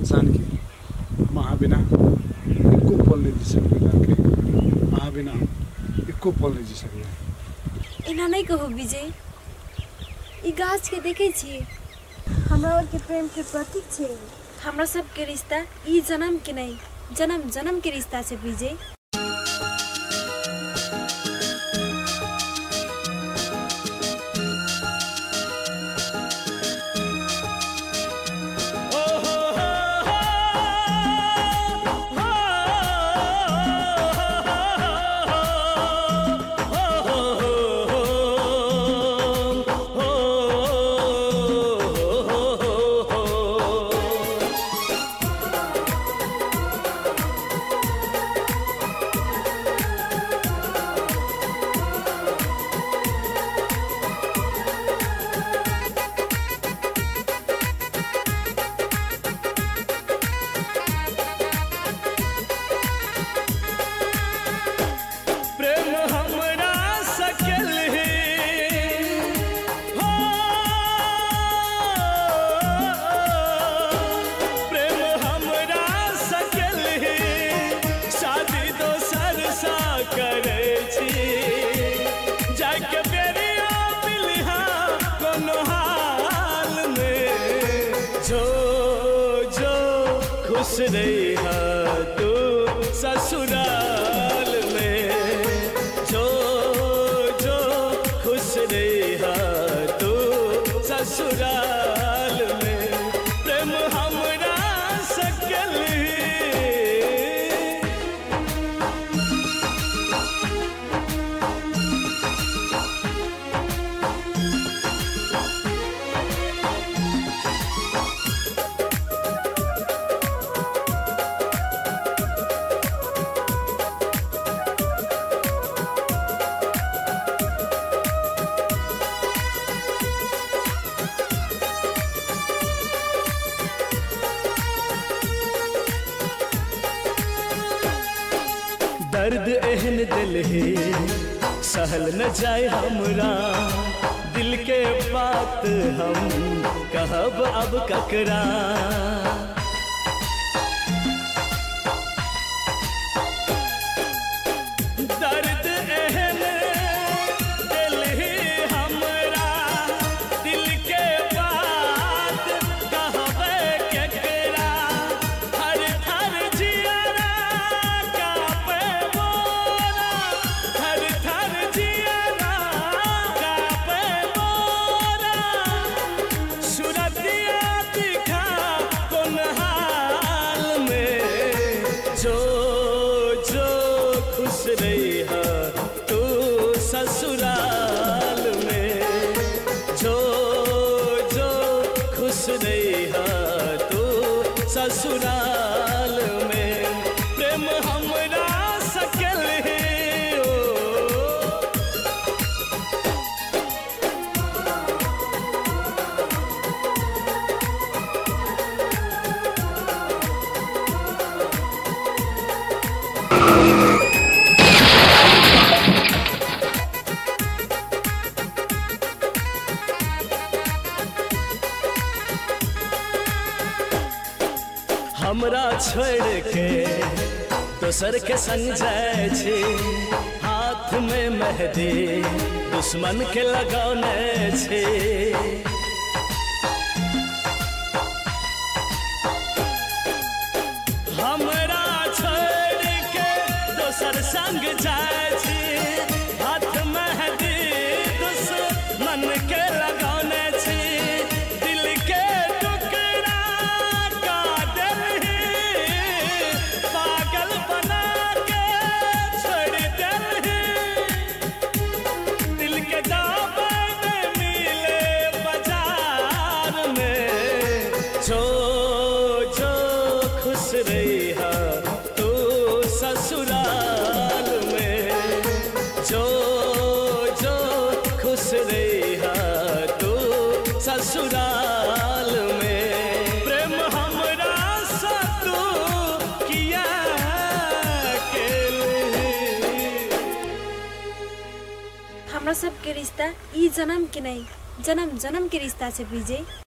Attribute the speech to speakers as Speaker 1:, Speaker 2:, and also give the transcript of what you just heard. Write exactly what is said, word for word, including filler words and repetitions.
Speaker 1: इंसान की महाबिना एको पल नहीं जी सकते महाबिना एको पल नहीं जी सकते
Speaker 2: एना नहीं कहो विजय ई गाछ के देखे छी हमरा और के प्रेम के प्रतीक छे हमरा सब के रिश्ता ई जन्म के नहीं जन्म जन्म के रिश्ता छे विजय
Speaker 3: खुश रहा तू ससुराल में जो जो खुश रहा तू ससुराल में प्रेम हमरा सकल दर्द एहन दिल है सहल न जाए हमरा दिल के बात हम कहब अब ककरा दर्द एहन दिल है हमरा दिल के बात कहब ककरा हर हर जियरा जो जो खुश रहा तू ससुराल में जो जो खुश रहा तू ससुराल में प्रेम हमरा सकल है हमरा छोड़ के दोसर के संग जाए छी हाथ में मेहंदी दुश्मन के लगौने छी हमरा छोड़ के दोसर संग जाए छी हाथ मेहंदी दुश्मन के लगौने छी दिल के टुकड़ा का दिल पागल बना के छोड़ दिल दिल के दामन मिले बाजार में जो जो खुश रहा तू ससुराल में जो जो खुश रहा तू ससुराल में प्रेम हमरा सा तू किया
Speaker 2: हमरा सब के रिश्ता ई जन्म के नहीं जन्म जन्म के रिश्ता से विजय।